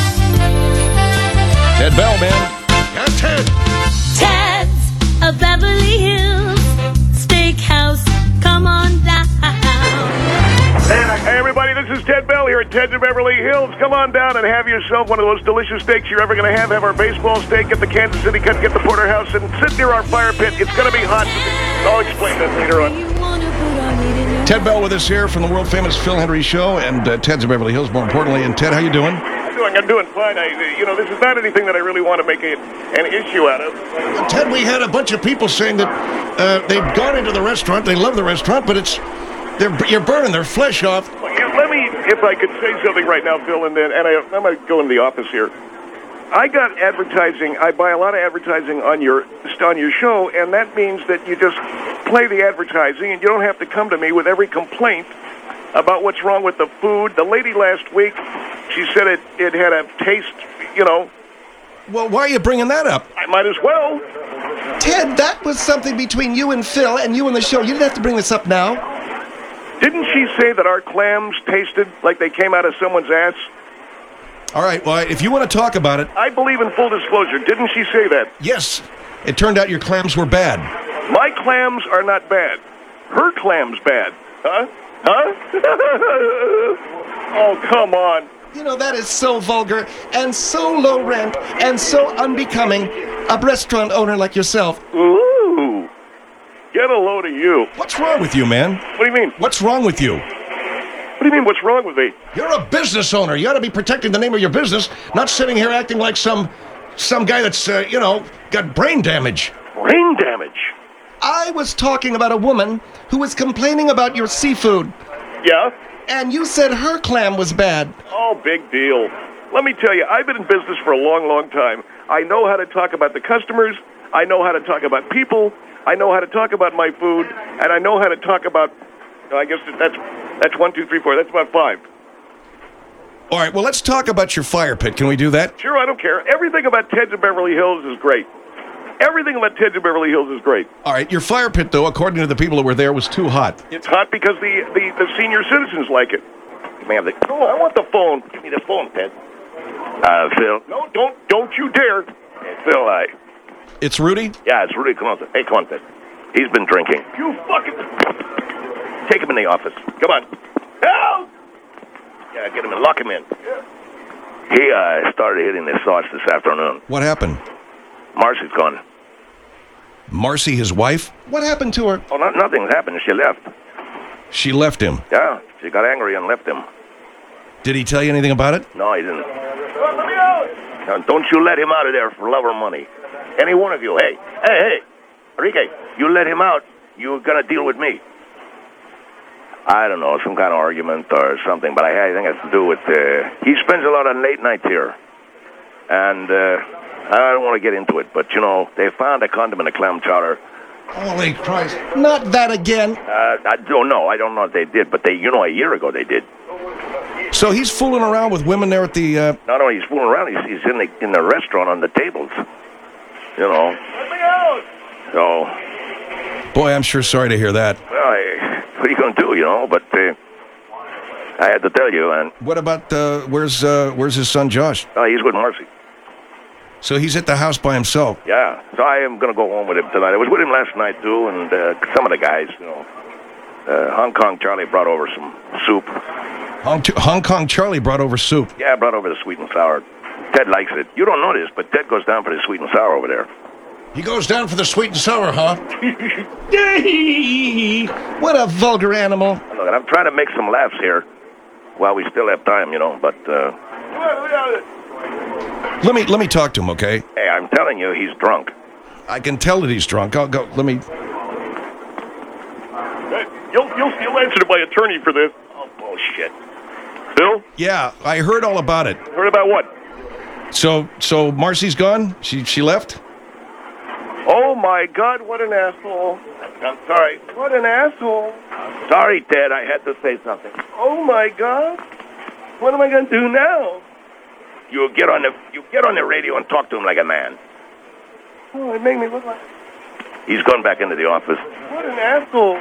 Ted Bell, man. Yeah, Ted. Ted's of Beverly Hills Steakhouse. Come on down. Hey, everybody, this is Ted Bell here at Ted's of Beverly Hills. Come on down and have yourself one of the most delicious steaks you're ever going to have. Have our baseball steak, get the Kansas City cut, get the porterhouse, and sit near our fire pit. It's going to be hot. I'll explain that later on. Ted Bell with us here from the world-famous Phil Hendry Show and uh, Ted's of Beverly Hills, more importantly. And Ted, how you doing? I'm doing, I'm doing fine. I, you know, this is not anything that I really want to make a, an issue out of. Ted, we had a bunch of people saying that uh, they've gone into the restaurant, they love the restaurant, but it's they're you're burning their flesh off. Well, yeah, let me, if I could say something right now, Phil, and then and I, I'm going to go into the office here. I got advertising. I buy a lot of advertising on your on your show, and that means that you just play the advertising, and you don't have to come to me with every complaint about what's wrong with the food. The lady last week, she said it, it had a taste, you know. Well, why are you bringing that up? I might as well. Ted, that was something between you and Phil and you and the show. You didn't have to bring this up now. Didn't she say that our clams tasted like they came out of someone's ass? All right, well, if you want to talk about it. I believe in full disclosure. Didn't she say that? Yes. It turned out your clams were bad. My clams are not bad. Her clams bad. Huh? Huh? Oh, come on. You know, that is so vulgar and so low rent and so unbecoming a restaurant owner like yourself. Ooh. Get a load of you. What's wrong with you, man? What do you mean? What's wrong with you? What do you mean, what's wrong with me? You're a business owner. You ought to be protecting the name of your business, not sitting here acting like some some guy that's, uh, you know, got brain damage. Brain damage? I was talking about a woman who was complaining about your seafood. Yeah? And you said her clam was bad. Oh, big deal. Let me tell you, I've been in business for a long, long time. I know how to talk about the customers. I know how to talk about people. I know how to talk about my food. And I know how to talk about, I guess that's that's one, two, three, four. That's about five. All right, well, let's talk about your fire pit. Can we do that? Sure, I don't care. Everything about Ted's of Beverly Hills is great. Everything about Ted's of Beverly Hills is great. All right, your fire pit, though, according to the people that were there, was too hot. It's hot because the, the, the senior citizens like it. You may have the, oh, I want the phone. Give me the phone, Ted. Uh, Phil. No, don't don't you dare. Hey, Phil, I. It's Rudy? Yeah, it's Rudy. Come on, Ted. Hey, come on, Ted. He's been drinking. You fucking... Take him in the office. Come on. Help! Yeah, get him in. Lock him in. Yeah. He uh, started hitting his thoughts this afternoon. What happened? Marcy's gone. Marcy, his wife? What happened to her? Oh, no, nothing's happened. She left. She left him? Yeah, she got angry and left him. Did he tell you anything about it? No, he didn't. Let me out! Now, don't you let him out of there for love or money. Any one of you. Hey, hey, hey. Enrique, you let him out, you're going to deal with me. I don't know, some kind of argument or something, but I, I think it has to do with, uh, he spends a lot of late nights here. And, uh, I don't want to get into it, but, you know, they found a condom in the clam chowder. Holy Christ. Not that again. Uh, I don't know. I don't know if they did, but they, you know, a year ago they did. So he's fooling around with women there at the... Uh... Not only he's fooling around, he's, he's in the in the restaurant on the tables. You know. Let me out! So... Boy, I'm sure sorry to hear that. Well, I, what are you going to do, you know? But uh, I had to tell you. And what about, uh, where's uh, where's his son, Josh? Oh, he's with Marcy. So he's at the house by himself? Yeah. So I am going to go home with him tonight. I was with him last night, too, and uh, some of the guys, you know. Uh, Hong Kong Charlie brought over some soup. Hong, Hong Kong Charlie brought over soup? Yeah, brought over the sweet and sour. Ted likes it. You don't know this, but Ted goes down for the sweet and sour over there. He goes down for the sweet and sour, huh? What a vulgar animal. Look, I'm trying to make some laughs here while we still have time, you know, but... Uh... Let me let me talk to him, okay? Hey, I'm telling you, he's drunk. I can tell that he's drunk. I'll go. Let me... You'll, you'll, you'll answer to my attorney for this. Oh, bullshit. Bill? Yeah, I heard all about it. Heard about what? So, so Marcy's gone? She she left? Oh, my God, what an asshole. I'm sorry. What an asshole. Sorry, Ted, I had to say something. Oh, my God. What am I going to do now? You get on the you get on the radio and talk to him like a man. Oh, it made me look like... He's gone back into the office. What an asshole.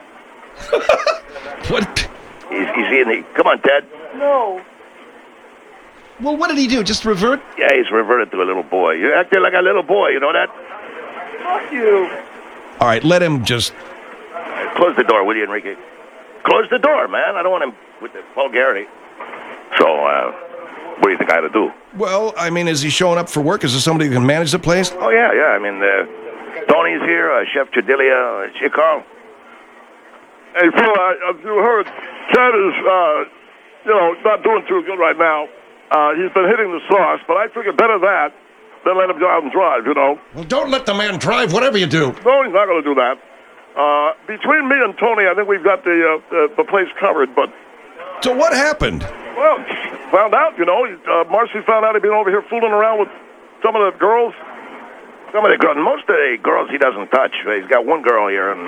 What? He's, he's in the... Come on, Ted. No. Well, what did he do? Just revert? Yeah, he's reverted to a little boy. You're acting like a little boy, you know that? Fuck you. All right, let him just... Close the door, will you, Enrique? Close the door, man. I don't want him with the vulgarity. So, uh, what do you think I ought to do? Well, I mean, is he showing up for work? Is there somebody who can manage the place? Oh, yeah, yeah. I mean, uh, Tony's here, uh, Chef Chedilia, uh, Carl. Hey, Phil, uh, as you heard, Ted is, uh, you know, not doing too good right now. Uh, he's been hitting the sauce, but I figure better that than let him go out and drive, you know. Well, don't let the man drive, whatever you do. No, he's not going to do that. Uh, between me and Tony, I think we've got the, uh, the the place covered, but... So what happened? Well, found out, you know. Uh, Marcy found out he'd been over here fooling around with some of the girls. Some of the girls, most of the girls he doesn't touch. He's got one girl here, and...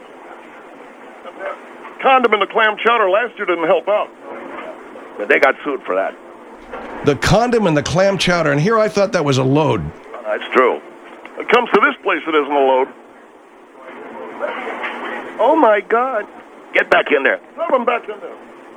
Condom in the clam chowder last year didn't help out. But they got sued for that. The condom and the clam chowder, and here I thought that was a load. That's true. It comes to this place, it isn't a load. Oh, my God. Get back in there. Have him back in there.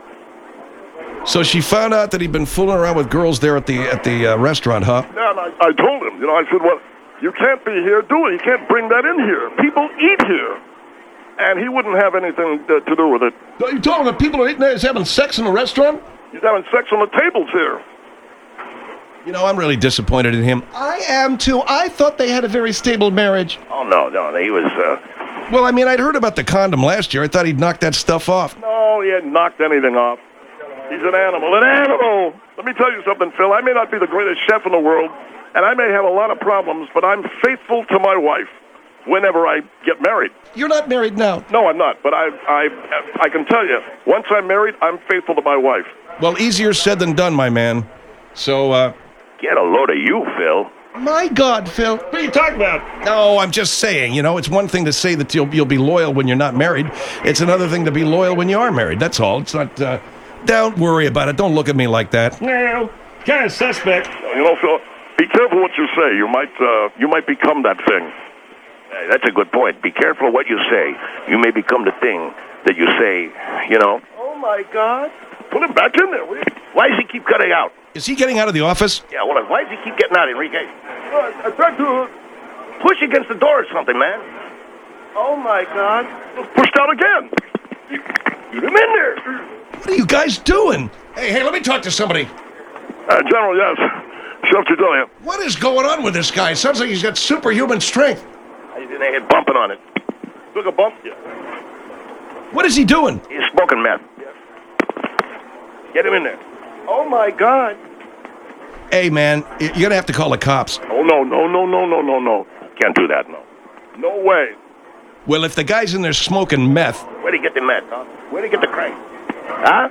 So she found out that he'd been fooling around with girls there at the at the uh, restaurant, huh? Yeah, and I, I told him, you know, I said, well, you can't be here, do it. You can't bring that in here. People eat here. And he wouldn't have anything to, to do with it. You told him that people are eating there, he's having sex in the restaurant? He's having sex on the tables here. You know, I'm really disappointed in him. I am too. I thought they had a very stable marriage. Oh, no, no, he was, uh... Well, I mean, I'd heard about the condom last year. I thought he'd knocked that stuff off. No, he hadn't knocked anything off. He's an animal. An animal! Let me tell you something, Phil. I may not be the greatest chef in the world, and I may have a lot of problems, but I'm faithful to my wife whenever I get married. You're not married now. No, I'm not, but I, I, I can tell you, once I'm married, I'm faithful to my wife. Well, easier said than done, my man. So, uh... Get a load of you, Phil. My God, Phil. What are you talking about? No, I'm just saying, you know, it's one thing to say that you'll, you'll be loyal when you're not married. It's another thing to be loyal when you are married. That's all. It's not, uh... Don't worry about it. Don't look at me like that. No, kind of suspect. You know, Phil, be careful what you say. You might, uh, you might become that thing. Hey, that's a good point. Be careful what you say. You may become the thing that you say, you know. Oh, my God. Put him back in there, will you? Why does he keep cutting out? Is he getting out of the office? Yeah, well, why does he keep getting out, Enrique? Uh, I tried to... Push against the door or something, man. Oh, my God. Pushed out again. Get him in there. What are you guys doing? Hey, hey, let me talk to somebody. Uh, General, yes. Chef Chedilia. What is going on with this guy? Sounds like he's got superhuman strength. He's in there bumping on it. Took a bump? Yeah. What is he doing? He's smoking meth. Get him in there. Oh, my God. Hey, man, you're going to have to call the cops. Oh, no, no, no, no, no, no, no. Can't do that, no. No way. Well, if the guy's in there smoking meth... Where'd he get the meth, huh? Where'd he get the crank? Huh?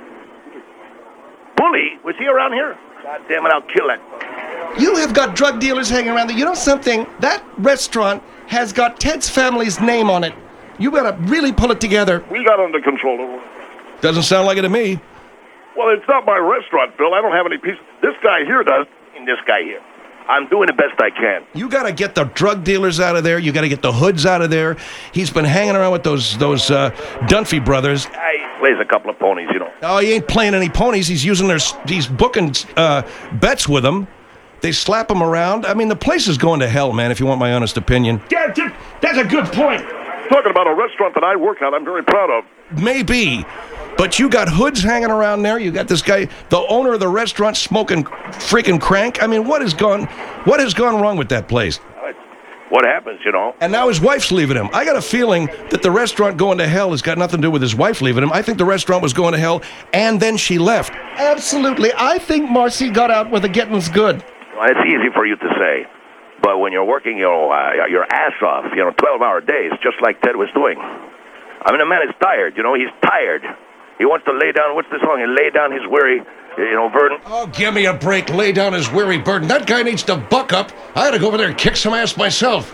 Bully? Was he around here? God damn it, I'll kill that. You have got drug dealers hanging around there. You know something? That restaurant has got Ted's family's name on it. You better really pull it together. We got under control. Doesn't sound like it to me. Well, it's not my restaurant, Phil. I don't have any piece. This guy here does. And this guy here. I'm doing the best I can. You got to get the drug dealers out of there. You got to get the hoods out of there. He's been hanging around with those those uh, Dunphy brothers. I plays a couple of ponies, you know. Oh, he ain't playing any ponies. He's using their, he's booking uh, bets with them. They slap him around. I mean, the place is going to hell, man, if you want my honest opinion. Yeah, that's a good point. Talking about a restaurant that I work at, I'm very proud of. Maybe. But you got hoods hanging around there. You got this guy, the owner of the restaurant, smoking freaking crank. I mean, what has gone, what has gone wrong with that place? What happens, you know? And now his wife's leaving him. I got a feeling that the restaurant going to hell has got nothing to do with his wife leaving him. I think the restaurant was going to hell, and then she left. Absolutely. I think Marcy got out with a getting's good. Well, it's easy for you to say. But when you're working your, uh, your ass off, you know, twelve-hour days, just like Ted was doing. I mean, the man is tired, you know, he's tired. He wants to lay down, what's the song? He lay down his weary, you know, burden. Oh, give me a break. Lay down his weary burden. That guy needs to buck up. I had to go over there and kick some ass myself.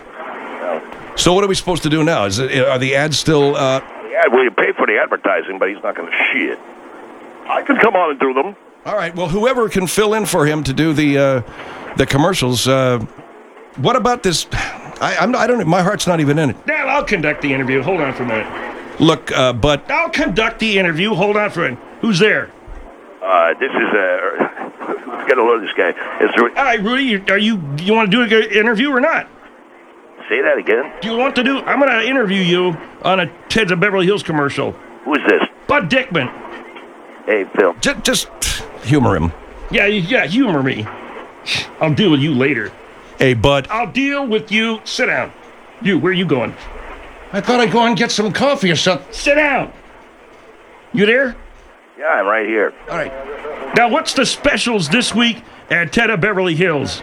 So what are we supposed to do now? Is it, are the ads still... Uh... Yeah, well, you pay for the advertising, but he's not going to shit. I can come on and do them. All right, well, whoever can fill in for him to do the uh, the commercials, uh, what about this... I, I'm, I don't... My heart's not even in it. Dad, I'll conduct the interview. Hold on for a minute. Look, uh, but... I'll conduct the interview. Hold on for a minute. Who's there? Uh, this is, uh... Let's get a load of this guy. It's Rudy. All right, Rudy, you, are you... You want to do an interview or not? Say that again? Do you want to do... I'm going to interview you on a Ted's of Beverly Hills commercial. Who's this? Bud Dickman. Hey, Phil. Just, just humor him. Yeah, yeah, humor me. I'll deal with you later. Hey, Bud. I'll deal with you. Sit down. You, where are you going? I thought I'd go and get some coffee or something. Sit down. You there? Yeah, I'm right here. All right. Now, what's the specials this week at Ted of Beverly Hills?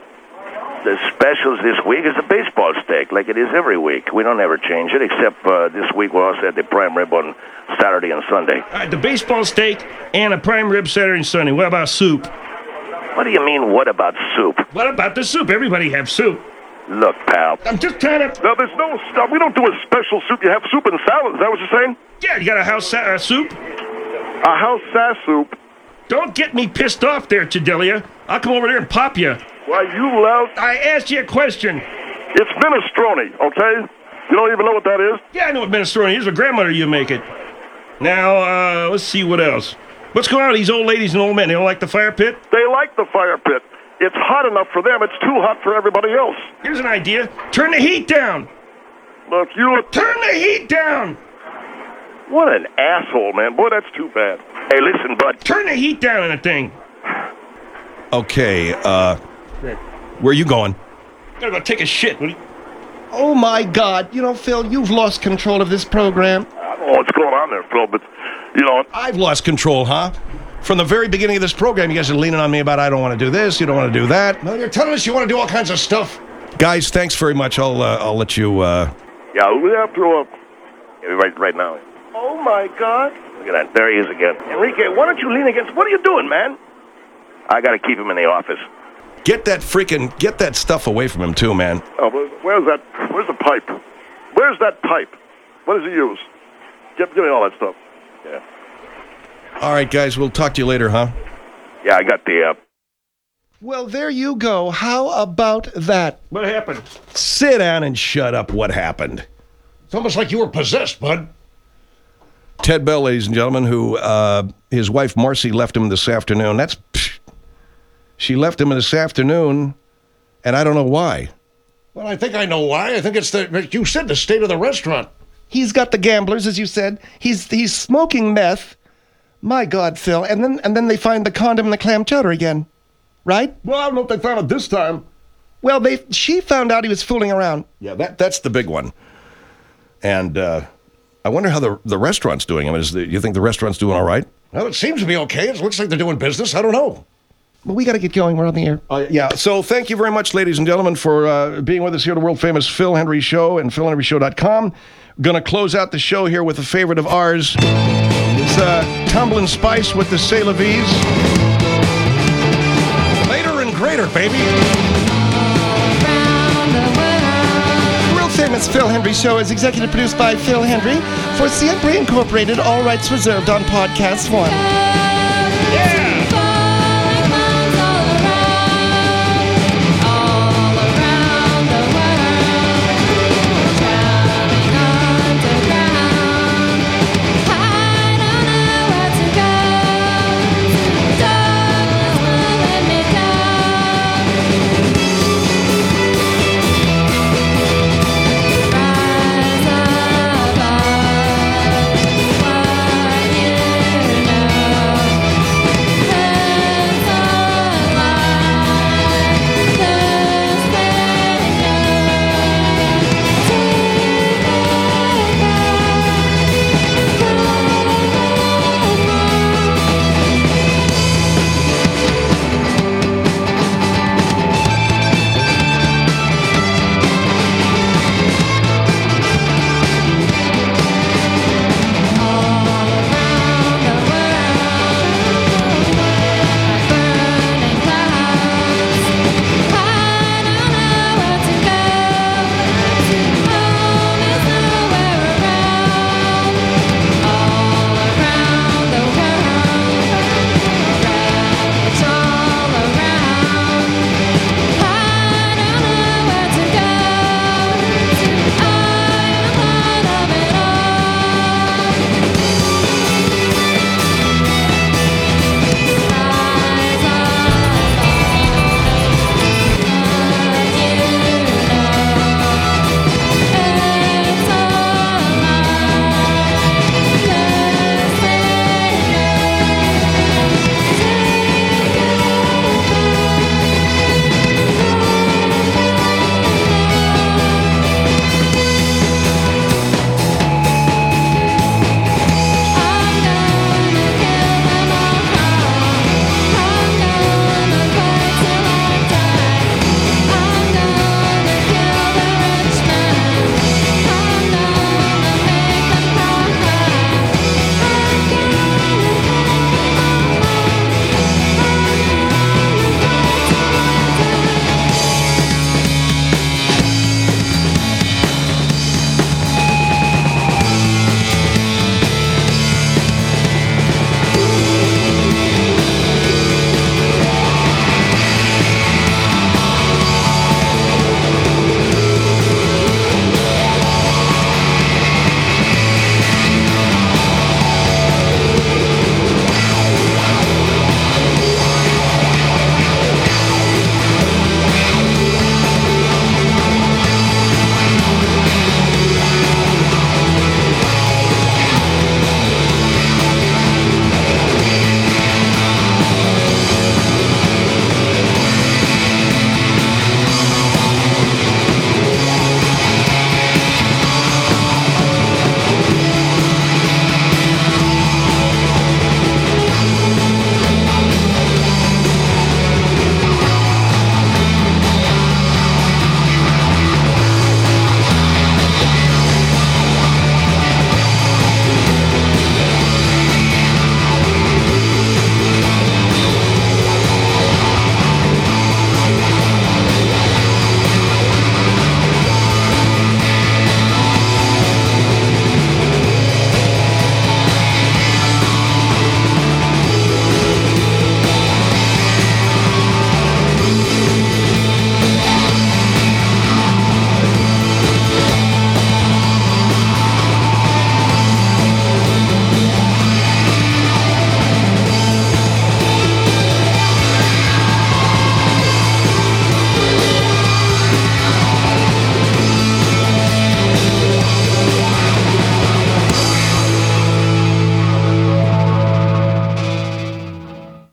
The specials this week is the baseball steak, like it is every week. We don't ever change it, except uh, this week we're also at the prime rib on Saturday and Sunday. All right, the baseball steak and a prime rib Saturday and Sunday. What about soup? What do you mean, what about soup? What about the soup? Everybody have soup. Look, pal. I'm just trying to... No, there's no stuff. We don't do a special soup. You have soup and salad. Is that what you're saying? Yeah, you got a house sa- uh, soup? A house sass soup. Don't get me pissed off there, Chedelia. I'll come over there and pop you. Why, you loud... I asked you a question. It's minestrone, okay? You don't even know what that is? Yeah, I know what minestrone is. With grandmother, you make it. Now, uh, let's see what else. What's going on with these old ladies and old men? They don't like the fire pit? They like the fire pit. It's hot enough for them. It's too hot for everybody else. Here's an idea. Turn the heat down. Look, you... Turn the heat down. What an asshole, man. Boy, that's too bad. Hey, listen, bud. Turn the heat down on the thing. Okay, uh... where you going? Gotta go take a shit. What you... Oh, my God. You know, Phil, you've lost control of this program. I don't know what's going on there, Phil, but, you know... I've lost control, huh? From the very beginning of this program, you guys are leaning on me about I don't want to do this, you don't want to do that. No, you're telling us you want to do all kinds of stuff. Guys, thanks very much. I'll uh, I'll let you... Uh... Yeah, we have to... Uh... Yeah, right, right now. Oh, my God. Look at that. There he is again. Enrique, why don't you lean against... What are you doing, man? I got to keep him in the office. Get that freaking... Get that stuff away from him, too, man. Oh, where's that... Where's the pipe? Where's that pipe? What does he use? Give, give me all that stuff. Yeah. All right, guys, we'll talk to you later, huh? Yeah, I got the... Uh... Well, there you go. How about that? What happened? Sit down and shut up. What happened? It's almost like you were possessed, bud. Ted Bell, ladies and gentlemen, who uh, his wife Marcy left him this afternoon. That's... Psh, she left him this afternoon, and I don't know why. Well, I think I know why. I think it's the... You said the state of the restaurant. He's got the gamblers, as you said. He's he's smoking meth. My God, Phil. And then and then they find the condom and the clam chowder again. Right? Well, I don't know if they found it this time. Well, they she found out he was fooling around. Yeah, that that's the big one. And uh, I wonder how the the restaurant's doing. I mean, is the, you think the restaurant's doing all right? Well, it seems to be okay. It looks like they're doing business. I don't know. Well, we got to get going. We're on the air. Uh, yeah, so thank you very much, ladies and gentlemen, for uh, being with us here at the world-famous Phil Hendrie Show and phil hendrie show dot com. Going to close out the show here with a favorite of ours. It's uh, Tumblin' Spice with the C'est La Vie's. Later and greater, baby. The world-famous Phil Hendrie Show is executive produced by Phil Hendrie for Siempre Incorporated, all rights reserved on Podcast One.